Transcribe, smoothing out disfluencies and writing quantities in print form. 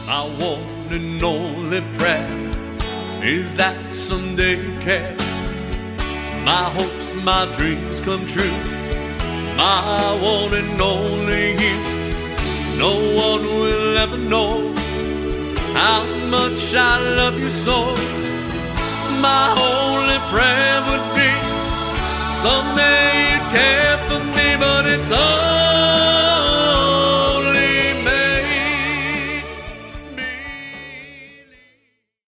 My one and only prayer is that someday, care, my hopes, my dreams come true. My one and only you. No one will ever know how much I love you so. My only prayer would be someday